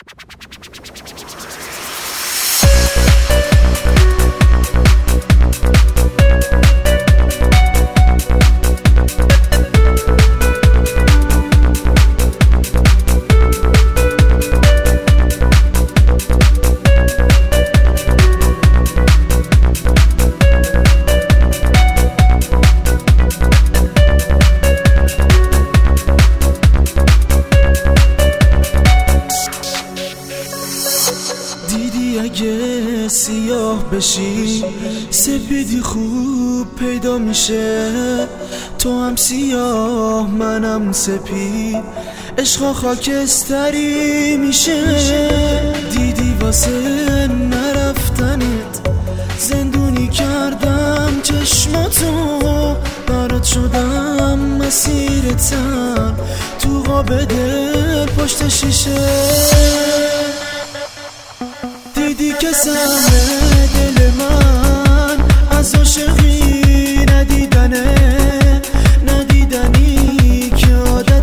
اگه سیاه بشی سپیدی خوب پیدا میشه، تو هم سیاه منم سپید، عشق خاکستری میشه. دیدی واسه نرفتنت زندونی کردم چشماتو، برات شدم مسیرتم تو قاب دل پشت شیشه. دیدی که سهم دل من از عاشقی ندیدنی که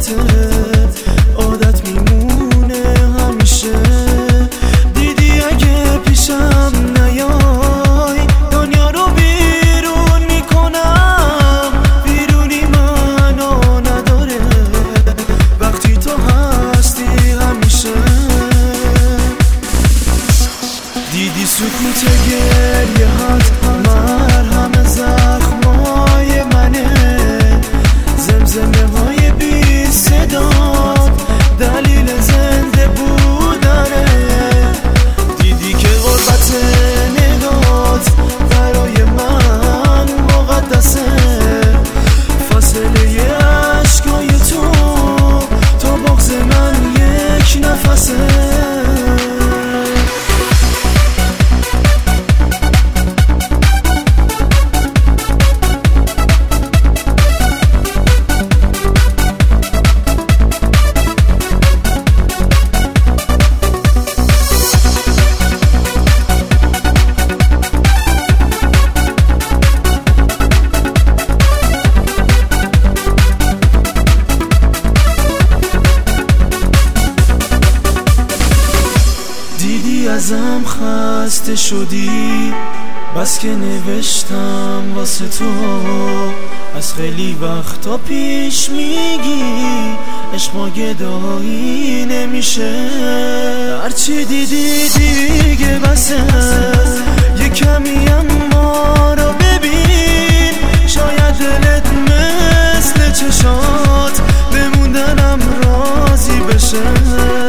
عادت میمونه همیشه. دیدی اگه پیشم نیای دنیا رو بیرون میکنم، بیرونی منو نداره وقتی تو هستی همیشه. دیدی سکوت گریه هات مرهم زخمای منه، زمزمه های بی صدا دلیل زنده بودنه. دیدی که غربت نگات برای من مقدسه، فاصله عشقای تو بغض من یک نفسه. ازم خسته شدی بس که نوشتم واسه تو، از خیلی وقتا پیش میگی عشق ما گدایی نمیشه. هرچی دیدی دیگه بسه، یه کمی اما رو ببین، شاید دلت مثل چشات بموندنم راضی بشه.